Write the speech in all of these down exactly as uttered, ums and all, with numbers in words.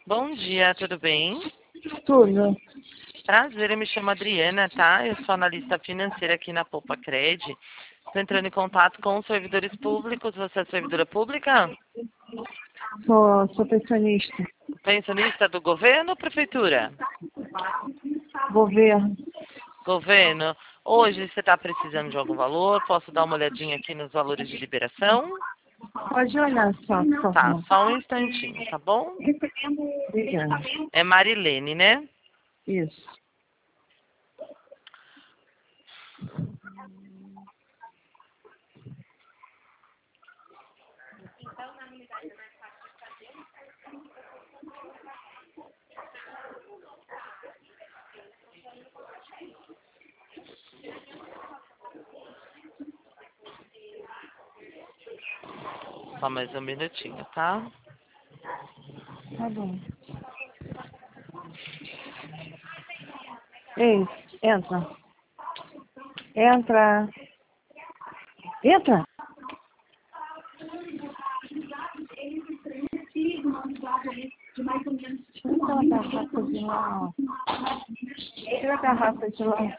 Bom dia, tudo bem? Tudo. Prazer, eu me chamo Adriana, tá? Eu sou analista financeira aqui na Poupa Cred. Estou entrando em contato com os servidores públicos. Você é servidora pública? Sou, sou pensionista. Pensionista do governo ou prefeitura? Governo. Governo. Hoje você está precisando de algum valor? Posso dar uma olhadinha aqui nos valores de liberação? Pode olhar só, por Tá, favor. só um instantinho, tá bom? Obrigada. É Marilene, né? Isso. Só mais um minutinho, tá? Tá bom. Ei, entra. Entra. Entra. Tira a garrafa de lá. Tira a garrafa de lá.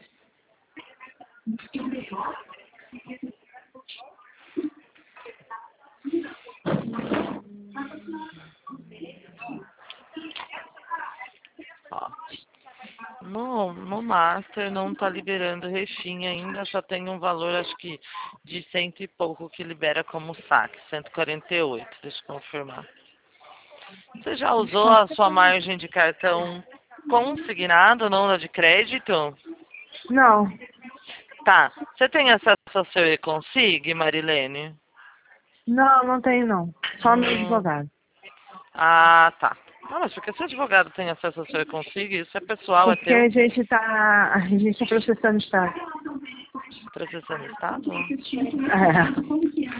Ó. No, no Master não tá liberando refim ainda, só tem um valor, acho que de cento e pouco que libera como saque, cento e quarenta e oito, deixa eu confirmar. Você já usou a sua margem de cartão consignado, não na de crédito? Não. Tá, você tem acesso ao seu e-consig, Marilene? Não, não tenho não. Só meu Hum, advogado. ah, tá. Não, mas porque seu advogado tem acesso ao seu e-consig, isso é pessoal, é Porque teu. a gente tá. A gente tá processando o Estado. Processando o Estado? É.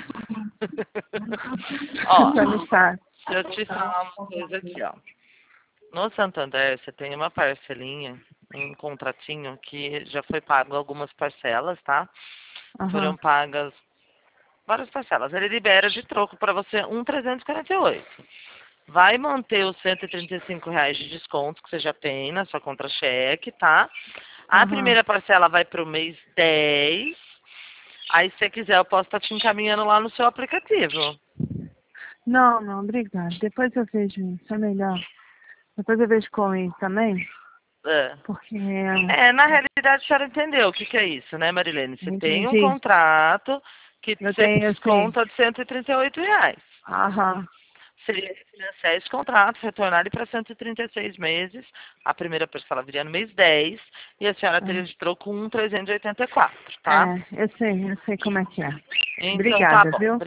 Ó, Processando o Estado. deixa eu te falar uma coisa aqui, ó. No Santander, você tem uma parcelinha, um contratinho que já foi pago algumas parcelas, tá? Foram Aham. pagas várias parcelas. Ele libera de troco para você um trezentos e quarenta e oito. Vai manter os cento e trinta e cinco reais de desconto que você já tem na sua contra-cheque, tá? A Aham. primeira parcela vai para o mês dez. Aí, se você quiser, eu posso estar te encaminhando lá no seu aplicativo. Não, não, obrigada. Depois eu vejo isso, é melhor. Depois eu vejo com ele também, É. porque É, na realidade, a senhora entendeu o que, que é isso, né, Marilene? Você eu tem um entendi. contrato que Eu você tenho assim. desconta de cento e trinta e oito reais. Aham. Seria refinanciar esse contrato, retornar ele para cento e trinta e seis meses. A primeira parcela viria no mês dez e a senhora teria aham. de troco um trezentos e oitenta e quatro, tá? É, eu sei, eu sei como é que é. Então, tá Obrigada, bom. viu?